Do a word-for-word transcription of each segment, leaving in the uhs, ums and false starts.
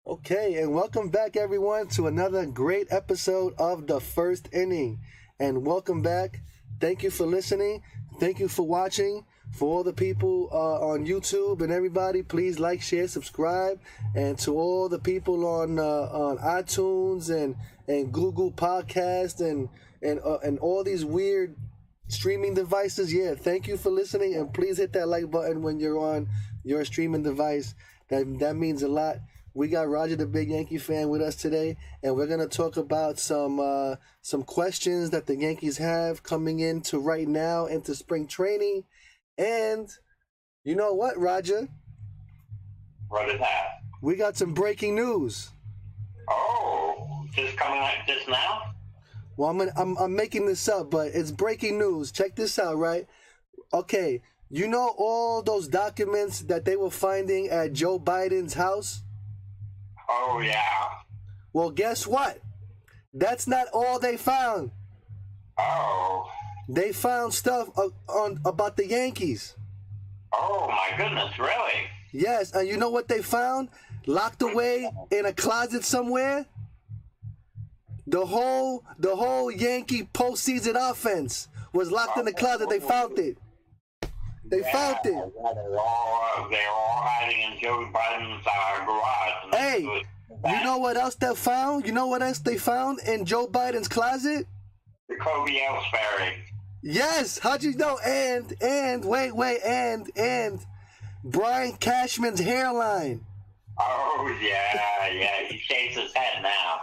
Okay, and welcome back, everyone, to another great episode of The First Inning. And welcome back. Thank you for listening. Thank you for watching. For all the people uh, on YouTube and everybody, please like, share, subscribe. And to all the people on uh, on iTunes and, and Google Podcast and and uh, and all these weird streaming devices, yeah, thank you for listening. And please hit that like button when you're on your streaming device. That that means a lot. We got Roger the Big Yankee Fan with us today, and we're gonna talk about some uh, some questions that the Yankees have coming into right now into spring training. And you know what, Roger? What is that? We got some breaking news. Oh, just coming out just now? Well, I'm gonna, I'm I'm making this up, but it's breaking news. Check this out, right? Okay, you know all those documents that they were finding at Joe Biden's house? Oh, yeah. Well, guess what? That's not all they found. Oh. They found stuff uh, on about the Yankees. Oh, my goodness, really? Yes, and you know what they found? Locked away in a closet somewhere? The whole the whole Yankee postseason offense was locked in the closet. They found it. They yeah, found it. Yeah, they're all, they're all hiding in Joe Biden's uh, garage. Hey, you know what else they found? You know what else they found in Joe Biden's closet? The Kobe Ellsbury. Yes. How'd you know? And, and, wait, wait, and, and, Brian Cashman's hairline. Oh, yeah, yeah. He shaves his head now.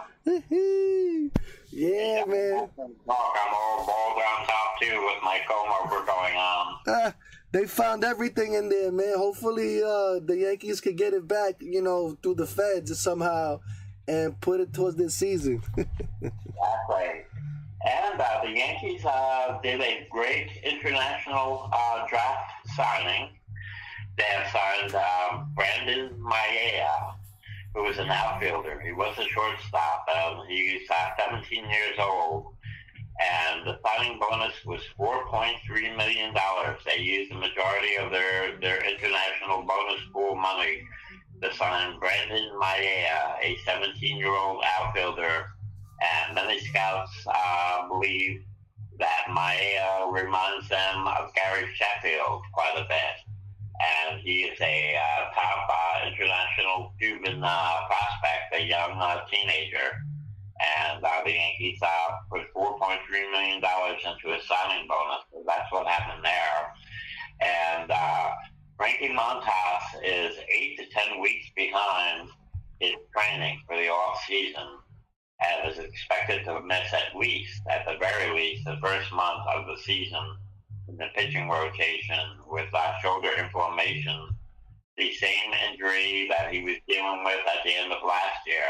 Yeah, man. I'm all bald on top, too, with my comb over going on. Uh, they found everything in there, man. Hopefully uh, the Yankees could get it back, you know, through the feds somehow and put it towards this season. Exactly. And uh, the Yankees uh, did a great international uh, draft signing. They have signed uh, Brandon Maeda, who was an outfielder. He was a shortstop. Um, he's uh, seventeen years old. And the signing bonus was four point three million dollars. They used the majority of their, their international bonus pool money to sign Brandon Maeda, a seventeen-year-old outfielder. And many scouts uh, believe that Maeda reminds them of Gary Sheffield quite a bit. And he is a uh, top uh, international Cuban uh, prospect, a young uh, teenager. And uh, the Yankees uh, put four point three million dollars into a signing bonus. So that's what happened there. And uh, Frankie Montas is eight to ten weeks behind his training for the off-season and is expected to miss at least, at the very least, the first month of the season in the pitching rotation with uh, shoulder inflammation, the same injury that he was dealing with at the end of last year.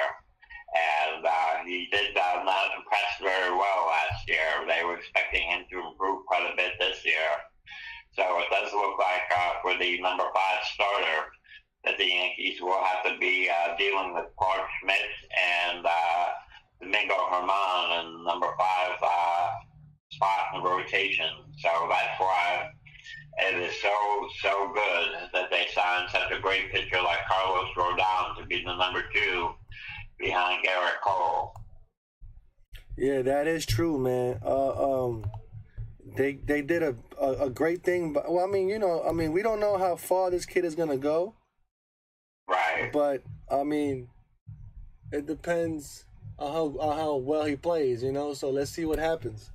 And uh, he did uh, not impress very well last year. They were expecting him to improve quite a bit this year. So it does look like uh, for the number five starter that the Yankees will have to be uh, dealing with Clark Schmidt and uh, Domingo Germán in number five uh, spot in the rotation. So that's why it is so, so good that they signed such a great pitcher like Carlos Rodon to be the number two behind Garrett Cole. Yeah, that is true, man. Uh, um, they they did a, a, a great thing. But, well, I mean, you know, I mean, we don't know how far this kid is going to go. Right. But, I mean, it depends on how, on how well he plays, you know? So let's see what happens.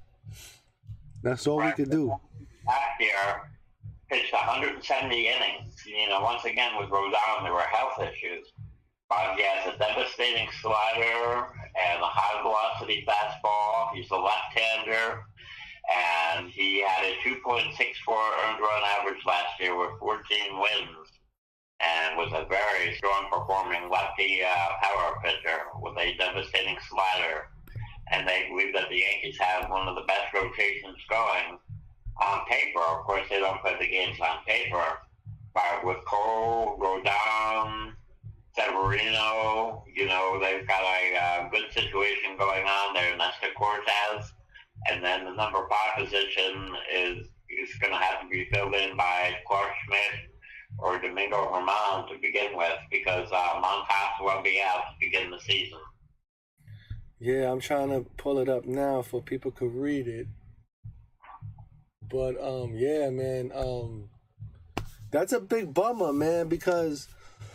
That's all right. we could do. Last year, pitched one hundred seventy innings. You know, once again with Rodon, there were health issues. Uh, he has a devastating slider and a high-velocity fastball. He's a left-hander, and he had a two point six four earned run average last year with fourteen wins, and was a very strong-performing lefty uh, power pitcher with a devastating slider. And they believe that the Yankees have one of the best rotations going on paper. Of course, they don't play the games on paper, but with Cole, Rodon, Severino, you know, they've got a uh, good situation going on there. Nestor Cortez, and then the number five position is is going to have to be filled in by Clark Schmidt or Domingo go Herman to begin with because uh, Montas will be out to begin the season. Yeah, I'm trying to pull it up now for people could read it. But um, yeah, man, um, that's a big bummer, man, because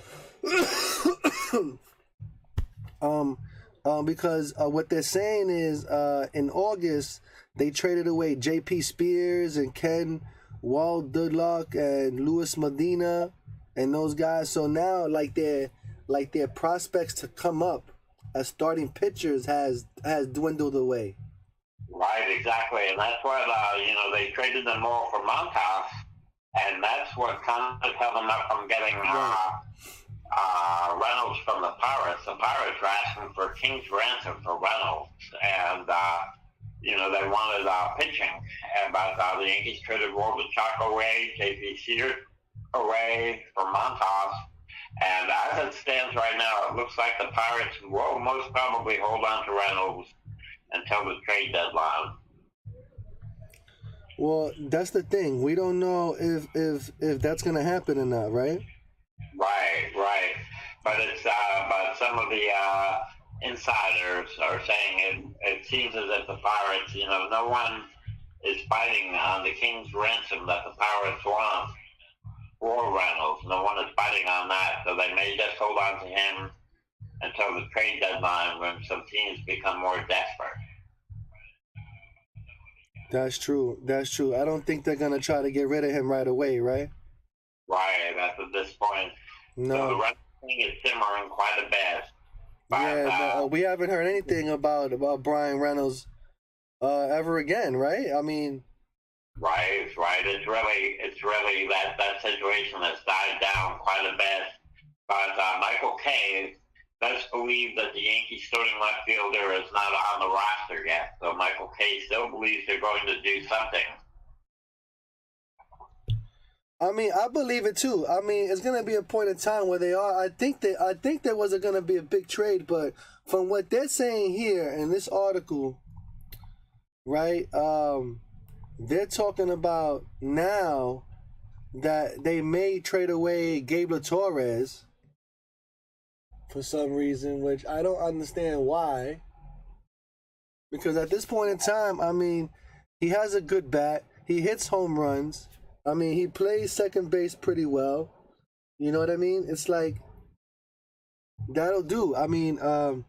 um, um, because uh, what they're saying is uh, in August they traded away J P Spears and Ken Waldudlock and Luis Medina and those guys. So now, like their like their prospects to come up as starting pitchers has has dwindled away. Right, exactly, and that's what uh, you know they traded them all for Montas, and that's what kind of held them up from getting uh, uh, Reynolds from the Pirates. The Pirates were asking for King's ransom for Reynolds, and uh, you know they wanted uh, pitching, and but uh, the Yankees traded Walter Chalk away, J P Sears away for Montas. And as it stands right now, it looks like the Pirates will most probably hold on to Reynolds until the trade deadline. Well, that's the thing. We don't know if if if that's gonna happen or not, right? Right, right. But it's uh, but some of the uh, insiders are saying it. It seems as if the Pirates, you know, no one is fighting on the King's ransom that the Pirates want. Or Reynolds. No one is fighting on that, so they may just hold on to him until the trade deadline when some teams become more desperate. That's true. That's true. I don't think they're gonna try to get rid of him right away, right? Right. That's at this point. No. So the Reynolds thing is simmering quite a bit. But, yeah, uh, no, we haven't heard anything about about Brian Reynolds uh, ever again, right? I mean. Right, right. It's really, it's really that, that situation has died down quite a bit. But uh, Michael Kay does believe that the Yankees starting left fielder is not on the roster yet. So Michael Kay still believes they're going to do something. I mean, I believe it too. I mean, it's gonna be a point in time where they are. I think that I think there wasn't gonna be a big trade, but from what they're saying here in this article, right? Um. They're talking about now that they may trade away Gabriel Torres for some reason, which I don't understand why. Because at this point in time, I mean, he has a good bat. He hits home runs. I mean, he plays second base pretty well. You know what I mean? It's like, that'll do. I mean, um...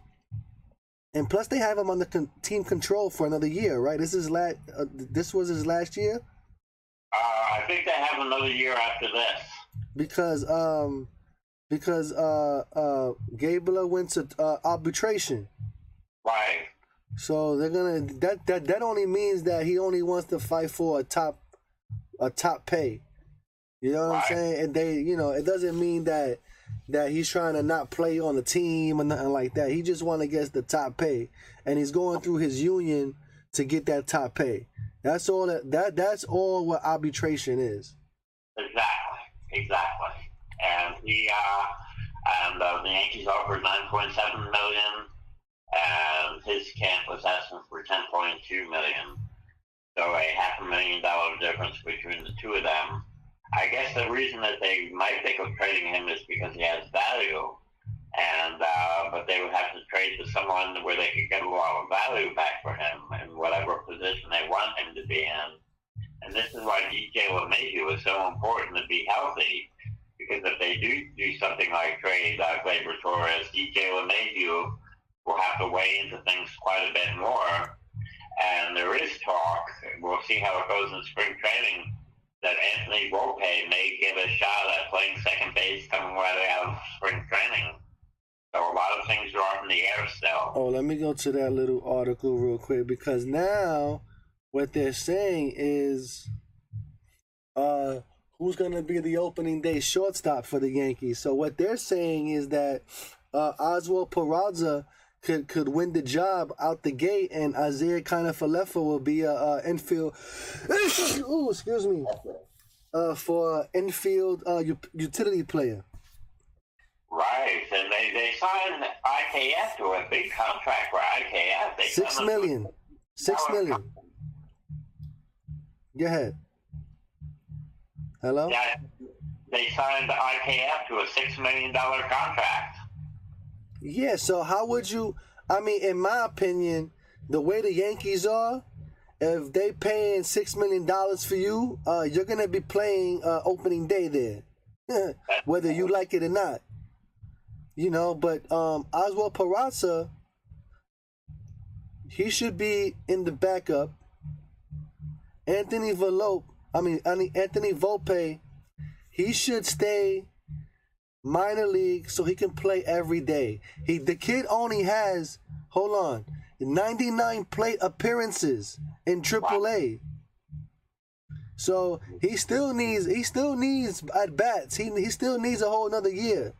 and plus, they have him on the con- team control for another year, right? This is la- uh, This was his last year. Uh, I think they have another year after this. Because um, because uh, uh, Gabriel went to uh, arbitration. Right. So they're gonna that that that only means that he only wants to fight for a top a top pay. You know what right. I'm saying? And they, you know, it doesn't mean that. that he's trying to not play on the team or nothing like that. He just want to get the top pay, and he's going through his union to get that top pay. That's all that, that that's all what arbitration is. Exactly, exactly. And he uh, and uh, the Yankees offered nine point seven million, and his camp was asking for ten point two million. So a half a million dollar difference between the two of them. I guess the reason that they might think of trading him is because he has value, and uh, but they would have to trade to someone where they could get a lot of value back for him in whatever position they want him to be in. And this is why D J LeMahieu is so important to be healthy, because if they do do something like trade uh, Gleyber Torres, D J LeMahieu will have to weigh into things quite a bit more. And there is talk, we'll see how it goes in spring training, that Anthony Volpe may give a shot at playing second base coming right out of spring training. So a lot of things are up in the air still. Oh, let me go to that little article real quick, because now what they're saying is uh, who's going to be the opening day shortstop for the Yankees. So what they're saying is that uh, Oswald Peraza could could win the job out the gate, and Isaiah Kiner-Falefa will be a, a infield. Ooh, excuse me. Uh, for infield uh, utility player. Right, and they, they signed I K F to a big contract for I K F. They Six million. Six million. Go ahead. Hello? Yeah, they signed I K F to a six million dollar contract. Yeah, so how would you? I mean, in my opinion, the way the Yankees are, if they paying six million dollars for you, uh, you're gonna be playing uh, opening day there, whether you like it or not. You know, but um, Oswald Peraza, he should be in the backup. Anthony Volpe, I mean, Anthony Volpe, he should stay minor league so he can play every day. He the kid only has, hold on, ninety-nine plate appearances in triple A. So he still needs he still needs at bats. He he still needs a whole another year.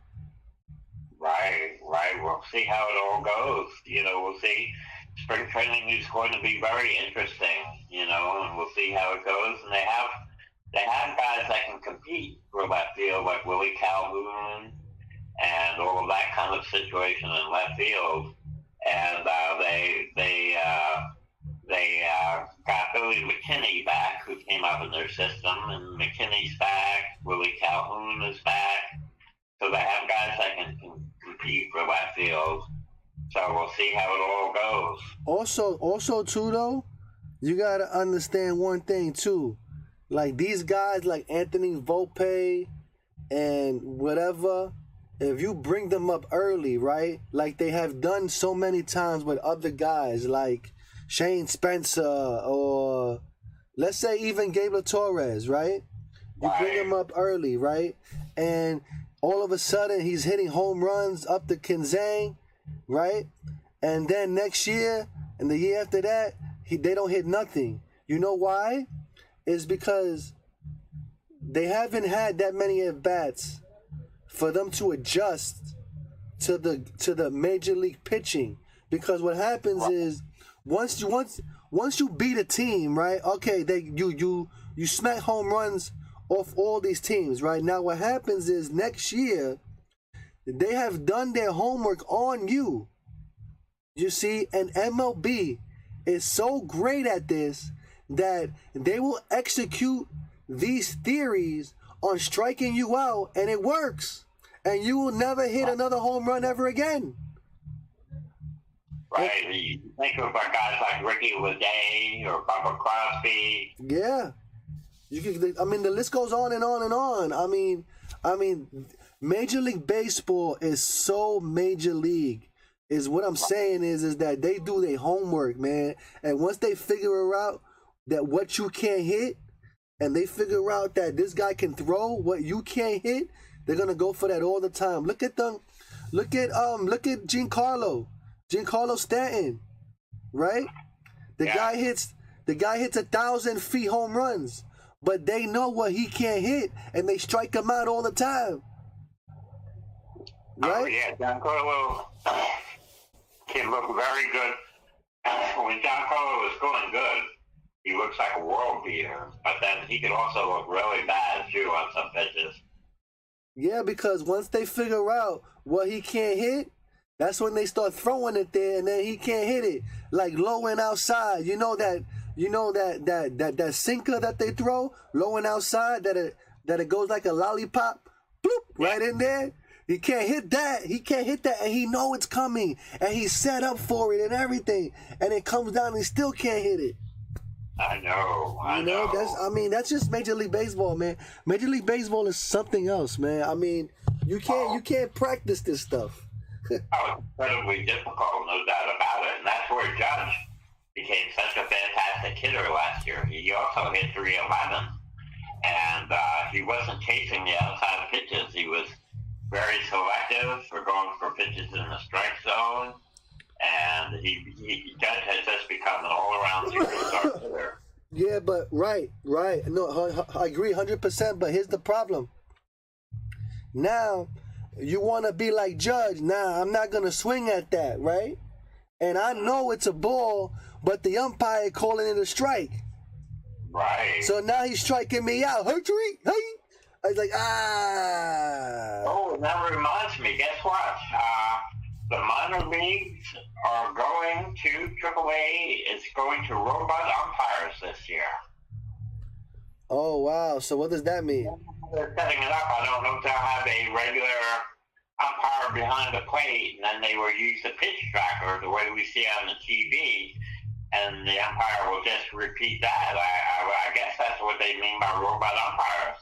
Right, right. We'll see how it all goes. You know, we'll see. Spring training is going to be very interesting. You know, and we'll see how it goes. And they have they have guys that can compete for left field, like Willie Calhoun and all of that kind of situation in left field. And uh, they they uh, they uh, got Billy McKinney back, who came up in their system, and McKinney's back. Willie Calhoun is back. So they have guys that can, can compete for left field. So we'll see how it all goes. Also, also too though, you gotta understand one thing too. Like these guys, like Anthony Volpe and whatever, if you bring them up early, right? Like they have done so many times with other guys, like Shane Spencer or let's say even Gabriel Torres, right? You right. bring him up early, right? And all of a sudden he's hitting home runs up to Kinzang, right? And then next year and the year after that, he, they don't hit nothing. You know why? It's because they haven't had that many at-bats for them to adjust to the to the major league pitching. Because what happens is once you once once you beat a team, right? Okay, they you you you smack home runs off all these teams, right? Now what happens is next year they have done their homework on you. You see, and M L B is so great at this that they will execute these theories on striking you out, and it works. And you will never hit another home run ever again. Right. You think of guys like Ricky Leday or Bubba Crosby. Yeah. You can, I mean, the list goes on and on and on. I mean, I mean, Major League Baseball is so major league. Is what I'm saying is, is that they do their homework, man. And once they figure out that what you can't hit, and they figure out that this guy can throw what you can't hit, they're gonna go for that all the time. Look at them. Look at um. Look at Giancarlo. Giancarlo Stanton, right? The yeah. guy hits. The guy hits a thousand feet home runs. But they know what he can't hit, and they strike him out all the time. Right? Oh, yeah, Giancarlo can look very good. When Giancarlo is going good, he looks like a world beater. But then he can also look really bad, too, on some pitches. Yeah, because once they figure out what he can't hit, that's when they start throwing it there, and then he can't hit it. Like low and outside. You know that... You know that that that that sinker that they throw low and outside, that it that it goes like a lollipop, bloop, right in there. He can't hit that. He can't hit that, and he know it's coming, and he's set up for it and everything, and it comes down and he still can't hit it. I know. I you know, know. that's. I mean, that's just Major League Baseball, man. Major League Baseball is something else, man. I mean, you can't oh. you can't practice this stuff. Oh, it's incredibly difficult, no doubt about it, and that's where Judge became such a fantastic hitter last year. He also hit three eleven, and uh, he wasn't chasing the outside pitches. He was very selective for going for pitches in the strike zone, and he, he Judge has just become an all-around superstar hitter. Yeah, but right, right. No, I agree one hundred percent, but here's the problem. Now, you want to be like Judge. Now, I'm not going to swing at that, right? And I know it's a ball, but the umpire calling it a strike. Right. So now he's striking me out. Hey, Tariq, hey. I was like, ah. Oh, that reminds me. Guess what? Uh, the minor leagues are going to triple A. It's going to robot umpires this year. Oh wow! So what does that mean? They're setting it up. I don't know if they'll have a regular umpire behind the plate, and then they will use the pitch tracker the way we see on the T V, and the umpire will just repeat that. I, I, I guess that's what they mean by robot umpires.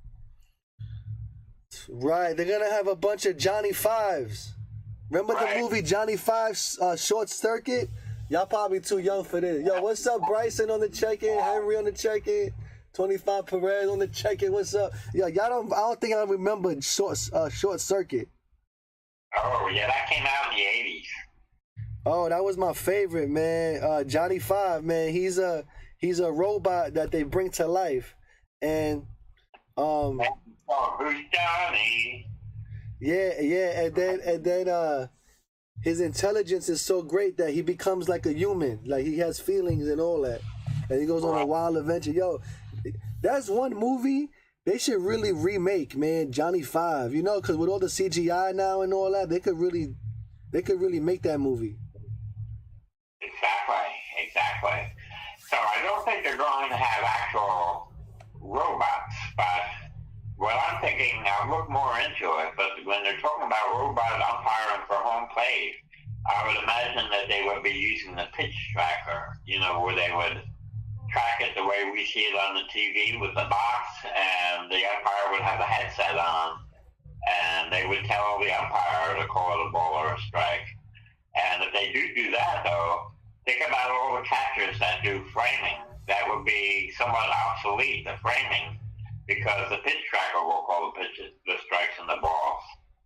Right, they're gonna have a bunch of Johnny Fives. Remember Right. the movie Johnny Five's uh, Short Circuit? Y'all probably too young for this. Yo, what's up, Bryson on the check-in, Henry on the check-in, twenty-five Perez on the check-in. What's up? Yo, y'all don't. I don't think I remember Short uh, Short Circuit. Oh, yeah, that came out in the eighties. Oh, that was my favorite, man. Uh, Johnny Five, man. He's a he's a robot that they bring to life, and um. Oh, who's Johnny? Yeah, yeah, and then and then uh his intelligence is so great that he becomes like a human. Like he has feelings and all that. And he goes on a wild adventure. Yo, that's one movie they should really remake, man, Johnny Five. You know, cause with all the C G I now and all that, they could really they could really make that movie. Exactly, exactly. So I don't think they're going to have actual robots, but well, I'm thinking, I'll look more into it, but when they're talking about robot umpiring for home plate, I would imagine that they would be using the pitch tracker, you know, where they would track it the way we see it on the T V with the box, and the umpire would have a headset on, and they would tell the umpire to call it a ball or a strike. And if they do do that, though, think about all the catchers that do framing. That would be somewhat obsolete, the framing, because the pitch tracker will call the pitches, the strikes and the balls.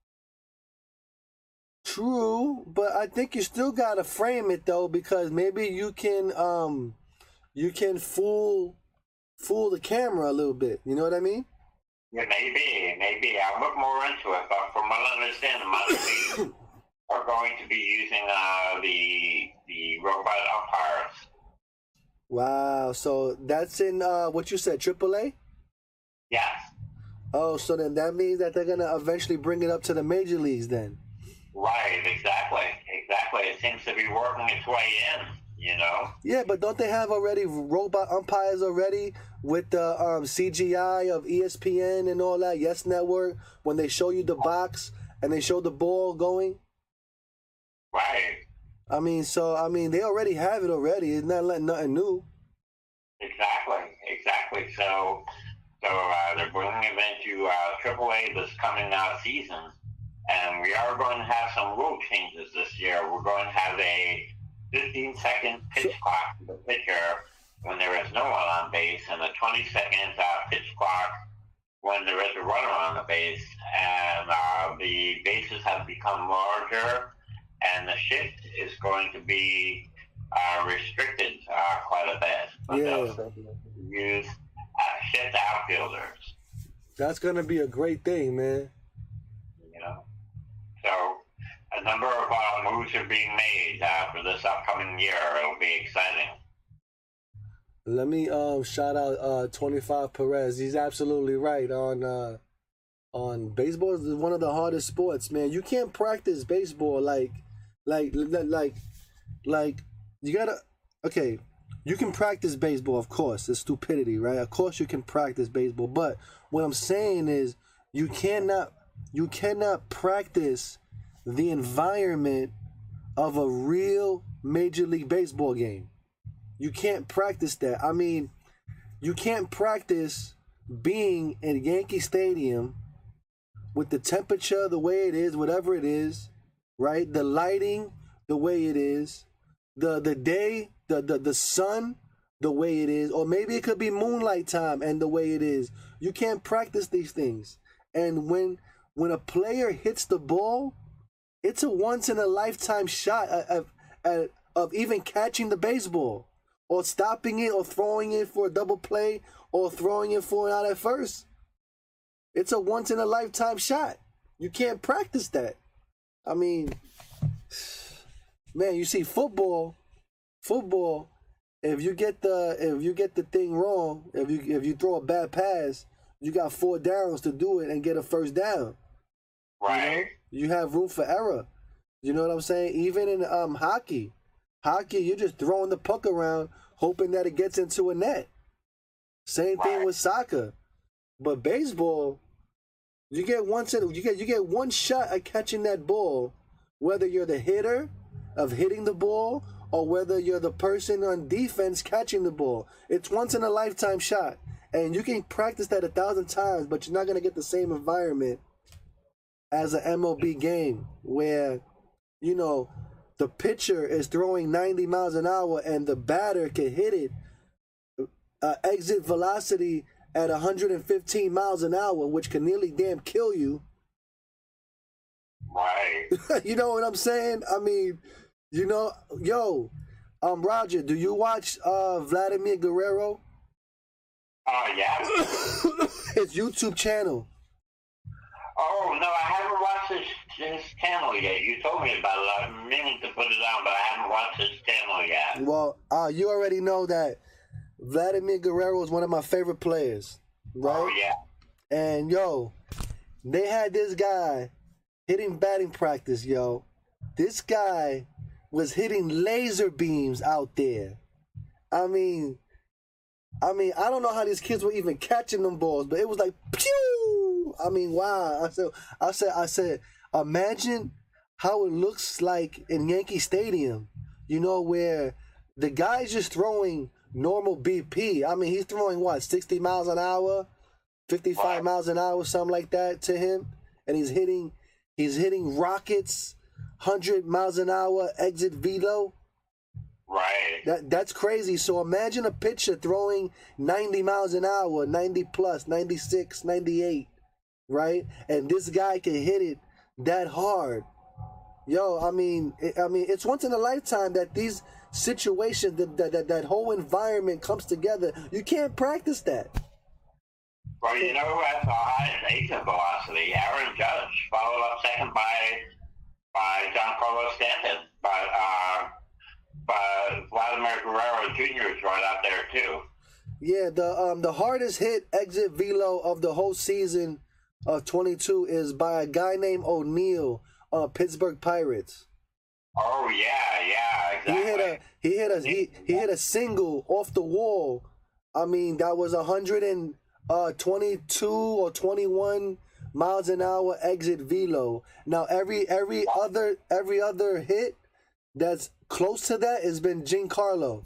True, but I think you still gotta frame it though, because maybe you can um you can fool fool the camera a little bit. You know what I mean? Yeah, maybe, maybe. I'll look more into it, but from what I understand, the minor leagues are going to be using uh, the the robot umpires. Wow, so that's in uh what you said, triple A? Yes. Oh, so then that means that they're gonna eventually bring it up to the major leagues then. Right, exactly, exactly. It seems to be working its way in, you know? Yeah, but don't they have already robot umpires already with the um, C G I of E S P N and all that, Yes Network, when they show you the box and they show the ball going? Right. I mean, so, I mean, they already have it already. It's not like nothing new. Exactly, exactly. So, so uh, they're bringing it into uh, triple A this coming uh, season, and we are going to have some rule changes this year. We're going to have a fifteen second pitch clock for the pitcher when there is no one on base, and a twenty second uh, pitch clock when there is a runner on the base. And uh, the bases have become larger, and the shift is going to be uh, restricted uh, quite a bit. But Yeah. they'll use uh, shift outfielders, That's going to be a great thing, man. you know. So a number of uh, moves are being made uh, for this upcoming year. It'll be exciting. Let me um shout out uh twenty-five Perez. He's absolutely right on uh on baseball is one of the hardest sports, man. You can't practice baseball like like like like you gotta okay, you can practice baseball, of course. It's stupidity, right? Of course you can practice baseball, but what I'm saying is you cannot you cannot practice the environment of a real Major League Baseball game. You can't practice that. I mean, you can't practice being in Yankee Stadium with the temperature the way it is, whatever it is, right? The lighting the way it is, the the day, the the, the sun the way it is, or maybe it could be moonlight time and the way it is. You can't practice these things. And when when a player hits the ball, it's a once in a lifetime shot of, of, of even catching the baseball, or stopping it, or throwing it for a double play, or throwing it for an out at first. It's a once in a lifetime shot. You can't practice that. I mean, man, you see football, football. If you get the if you get the thing wrong, if you if you throw a bad pass, you got four downs to do it and get a first down. Right. You know? You have room for error. You know what I'm saying? Even in um hockey, hockey, you're just throwing the puck around, hoping that it gets into a net. Same thing Right. with soccer. But baseball, you get once in, you get you get one shot at catching that ball, whether you're the hitter of hitting the ball or whether you're the person on defense catching the ball. It's once in a lifetime shot. And you can practice that a thousand times, but you're not gonna get the same environment as an M L B game where, you know, the pitcher is throwing ninety miles an hour and the batter can hit it uh, exit velocity at one hundred fifteen miles an hour, which can nearly damn kill you. Right. You know what I'm saying? I mean, you know, yo, um, Roger, do you watch uh, Vladimir Guerrero? Oh, yeah. His YouTube channel. Oh, no, I haven't watched his, his channel yet. You told me about it. I'm meaning to put it on, but I haven't watched his channel yet. Well, uh, you already know that Vladimir Guerrero is one of my favorite players, right? Oh, yeah. And, yo, they had this guy hitting batting practice, yo. This guy was hitting laser beams out there. I mean, I mean, I don't know how these kids were even catching them balls, but it was like, pew! I mean, wow. I said, I said, I said, imagine how it looks like in Yankee Stadium, you know, where the guy's just throwing normal B P. I mean, he's throwing what, sixty miles an hour, fifty-five miles an hour, something like that to him, and he's hitting, he's hitting rockets, one hundred miles an hour exit velo. Right. That that's crazy. So imagine a pitcher throwing ninety miles an hour, ninety plus, ninety-six, ninety-eight, right? And this guy can hit it that hard. Yo, I mean, it, I mean, it's once in a lifetime that these situations, that that, that that whole environment comes together. You can't practice that. Well, you know who has the highest exit velocity? Aaron Judge, followed up second by by Giancarlo Stanton, but uh, but Vladimir Guerrero Junior is right out there too. Yeah, the um the hardest hit exit velo of the whole season of twenty-two is by a guy named O'Neill on uh, Pittsburgh Pirates. Oh yeah, yeah, exactly. He hit a he hit a he, he hit a single off the wall. I mean, that was one hundred twenty-two or twenty-one miles an hour exit velo. Now every every other every other hit that's close to that has been Giancarlo.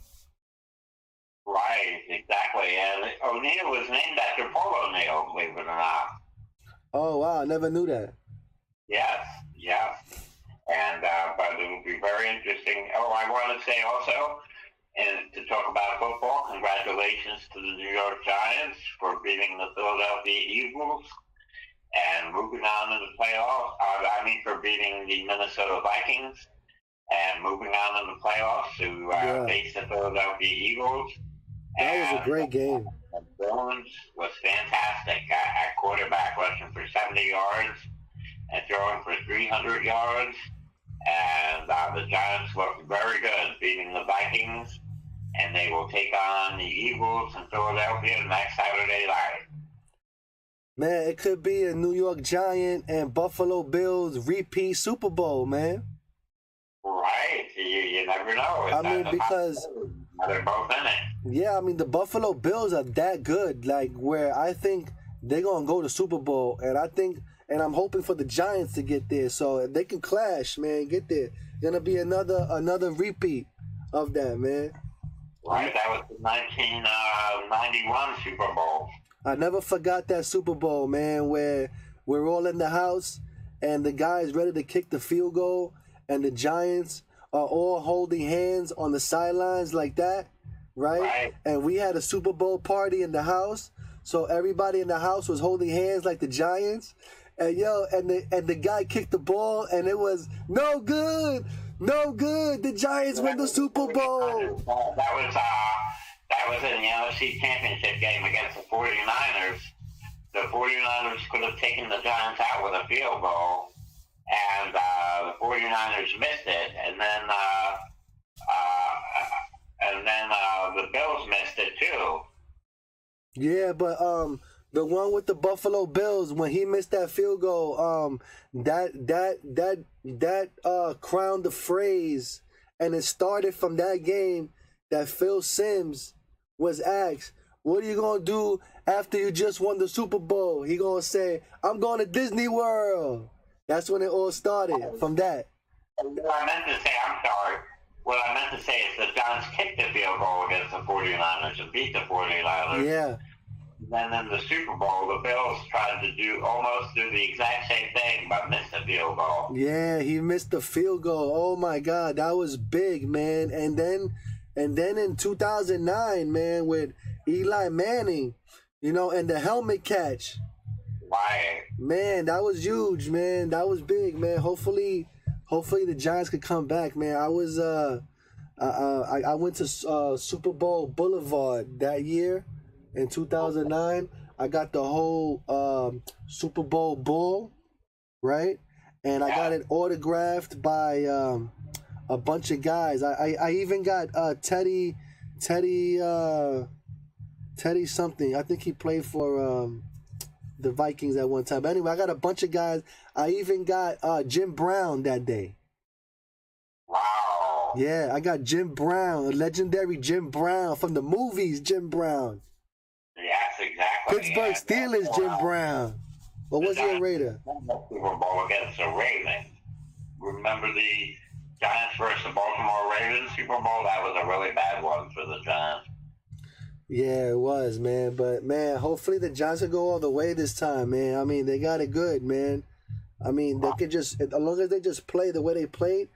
Right, exactly. And O'Neill was named after Paul O'Neill, believe it or not. Oh wow, I never knew that. Yes, yes. And uh, but it will be very interesting. Oh, I want to say also, and to talk about football, congratulations to the New York Giants for beating the Philadelphia Eagles and moving on in the playoffs. Uh, I mean, for beating the Minnesota Vikings and moving on in the playoffs to uh, Yeah. face the Philadelphia Eagles. That was a And, great game. uh, Jones was fantastic at, at quarterback, rushing for seventy yards and throwing for three hundred yards. And uh, the Giants looked very good, beating the Vikings, and they will take on the Eagles in Philadelphia next Saturday night. Man, it could be a New York Giant and Buffalo Bills repeat Super Bowl, man. Right? You, you never know. I mean, That's a because- possibility. They're both in it. Yeah, I mean, the Buffalo Bills are that good, like, where I think they're going to go to Super Bowl, and I think, and I'm hoping for the Giants to get there, so if they can clash, man, get there. Going to be another another repeat of that, man. Right? That was the nineteen ninety-one Super Bowl. I never forgot that Super Bowl, man, where we're all in the house, and the guy's ready to kick the field goal, and the Giants are all holding hands on the sidelines like that, right? Right. And we had a Super Bowl party in the house, so everybody in the house was holding hands like the Giants. And yo, and the and the guy kicked the ball, and it was no good, no good. The Giants win the Super Bowl. That was uh, that was in the N F C Championship game against the 49ers. The 49ers could have taken the Giants out with a field goal, and uh, the 49ers missed it, and then uh, uh, and then uh, the Bills missed it too. Yeah, but um, the one with the Buffalo Bills, when he missed that field goal, um, that that that that uh crowned the phrase, and it started from that game that Phil Simms was asked, what are you gonna do after you just won the Super Bowl? He gonna say, I'm going to Disney World. That's when it all started, from that. What I meant to say, I'm sorry, what I meant to say is the Giants kicked the field goal against the 49ers and beat the 49ers. Yeah. Then in the Super Bowl, the Bills tried to do almost do the exact same thing, but missed the field goal. Yeah, he missed the field goal. Oh my God, that was big, man. And then, and then in two thousand nine, man, with Eli Manning, you know, and the helmet catch. Right. Man, that was huge, man. That was big, man. Hopefully, hopefully the Giants could come back, man. I was, uh, uh, I, I went to uh, Super Bowl Boulevard that year. In two thousand nine, I got the whole um, Super Bowl bull, right? And I got it autographed by um, a bunch of guys. I, I, I even got uh, Teddy, Teddy, uh, Teddy something. I think he played for um, the Vikings at one time. But anyway, I got a bunch of guys. I even got uh, Jim Brown that day. Wow. Yeah, I got Jim Brown, legendary Jim Brown from the movies, Jim Brown. Yes, exactly. Pittsburgh Steelers, Jim Brown. Or was he a Raider? Super Bowl against the Ravens. Remember the Giants versus the Baltimore Ravens Super Bowl? That was a really bad one for the Giants. Yeah, it was, man. But, man, hopefully the Giants will go all the way this time, man. I mean, they got it good, man. I mean, they could just, as long as they just play the way they played,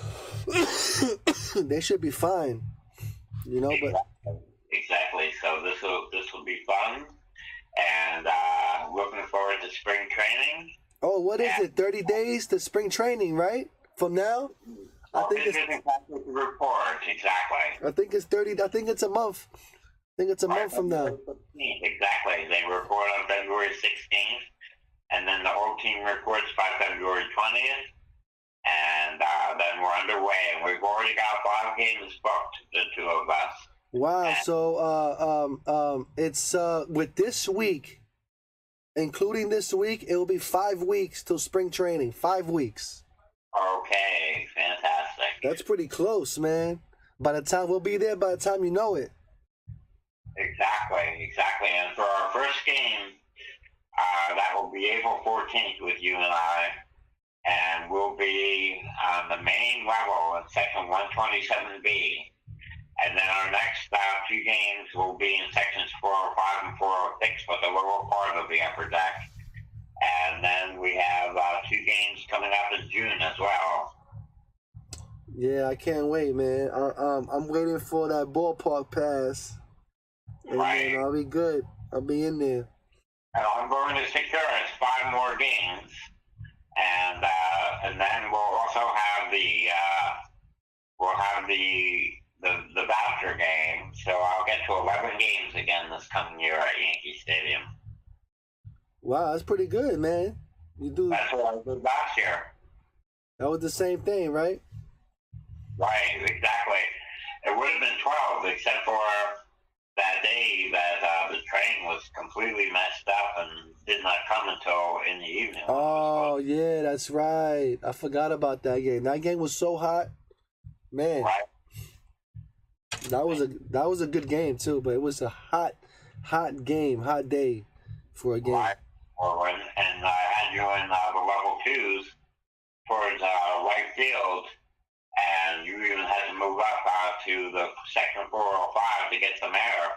they should be fine. You know, but... Exactly. So this will this will be fun, and uh, looking forward to spring training. Oh, what is and, it? Thirty days to spring training, right? From now, I well, think this it's is exactly the report. Exactly. I think it's thirty. I think it's a month. I think it's a right, month from now. Exactly. They report on February sixteenth, and then the whole team reports by February twentieth, and uh, then we're underway. And we've already got five games booked, the two of us. Wow, so uh, um, um, it's uh, with this week, including this week, it will be five weeks till spring training. Five weeks. Okay, fantastic. That's pretty close, man. By the time we'll be there, by the time you know it. Exactly, exactly. And for our first game, uh, that will be April fourteenth with you and I, and we'll be on the main level in section one twenty-seven B. And then our next uh, two games will be in sections four oh five and four oh six, but the lower part of the upper deck. And then we have uh, two games coming up in June as well. Yeah, I can't wait, man. I, um, I'm waiting for that ballpark pass. And right. then I'll be good. I'll be in there. And I'm going to secure us five more games. And uh, and then we'll also have the, uh, we'll have the, The, the voucher game, so I'll get to eleven games again this coming year at Yankee Stadium. Wow, that's pretty good, man. You do. That's what I did last year. That was the same thing, right? Right, exactly. It would have been twelve, except for that day that uh, the train was completely messed up and did not come until in the evening. Oh, yeah, that's right. I forgot about that game. That game was so hot. Man. Right. That was a that was a good game too, but it was a hot, hot game, hot day for a game. Right. Well, and, and I had you in uh, the level twos towards uh, right field, and you even had to move up uh, to the section four oh five to get some air.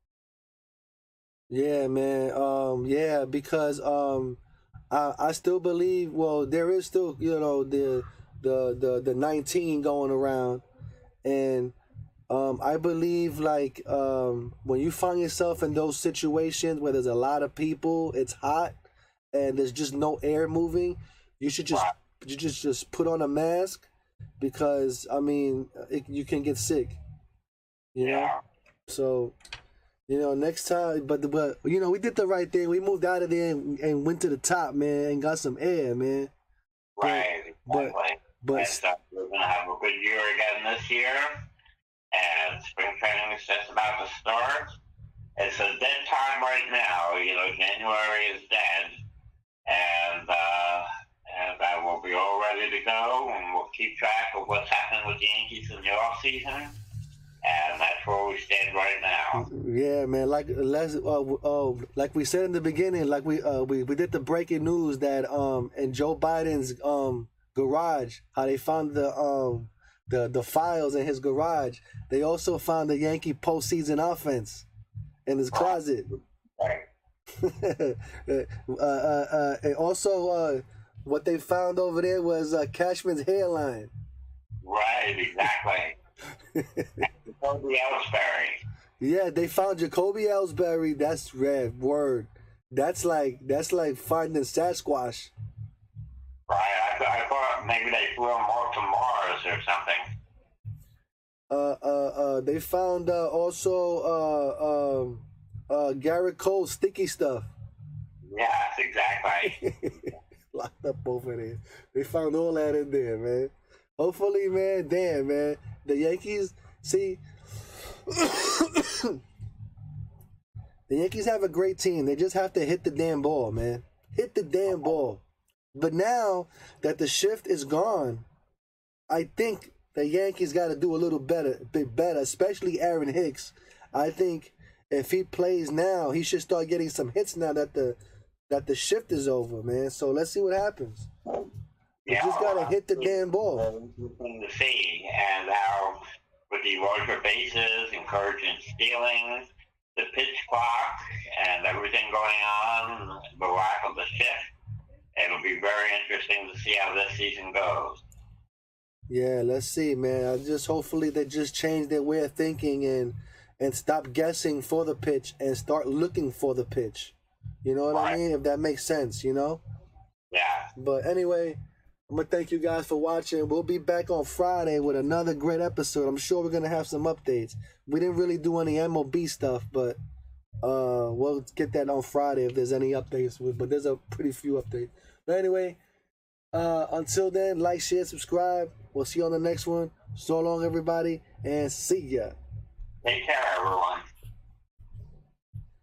Yeah, man. Um, yeah, because um, I I still believe. Well, there is still you know the the the the nineteen going around, and. Um, I believe like um, when you find yourself in those situations where there's a lot of people, it's hot, and there's just no air moving, you should just you just just put on a mask, because I mean it, you can get sick, you know. Yeah. So, you know, next time, but but you know we did the right thing. We moved out of there and, and went to the top, man, and got some air, man. Right. But exactly. but, but and, uh, we're gonna have a good year again this year. And spring training is just about to start. It's a dead time right now. You know, January is dead. And, uh, and uh, we'll be all ready to go, and we'll keep track of what's happening with the Yankees in the off season. and that's where we stand right now. Yeah, man. Like let's uh, uh, like we said in the beginning, like we uh we, we did the breaking news that um in Joe Biden's um garage, how they found the um the the files in his garage. They also found the Yankee postseason offense in his closet. Right. uh, uh, uh, and also, uh, what they found over there was uh, Cashman's hairline. Right, exactly. Jacoby Ellsbury. Yeah, they found Jacoby Ellsbury. That's red word. That's like that's like finding Sasquatch. Right, I, th- I thought maybe they flew him off to Mars or something. Uh, uh, uh, they found uh, also uh, um, uh, Garrett Cole's sticky stuff. Yes, exactly. Locked up over there. They found all that in there, man. Hopefully, man, damn, man. The Yankees, see, the Yankees have a great team. They just have to hit the damn ball, man. Hit the damn ball. But now that the shift is gone, I think the Yankees got to do a little better, bit better, especially Aaron Hicks. I think if he plays now, he should start getting some hits now that the that the shift is over, man. So let's see what happens. You Yeah, just got to hit the damn ball. Interesting to see, and how with the larger bases, encouraging stealing, the pitch clock, and everything going on, the lack of the shift, it'll be very interesting to see how this season goes. Yeah, let's see, man. I just hopefully they just change their way of thinking and and stop guessing for the pitch and start looking for the pitch. You know what Right. I mean? If that makes sense, you know? Yeah. But anyway, I'm going to thank you guys for watching. We'll be back on Friday with another great episode. I'm sure we're going to have some updates. We didn't really do any M L B stuff, but uh, we'll get that on Friday if there's any updates. But there's a pretty few updates. But anyway, uh, until then, like, share, subscribe. We'll see you on the next one. So long, everybody, and see ya. Take care, everyone.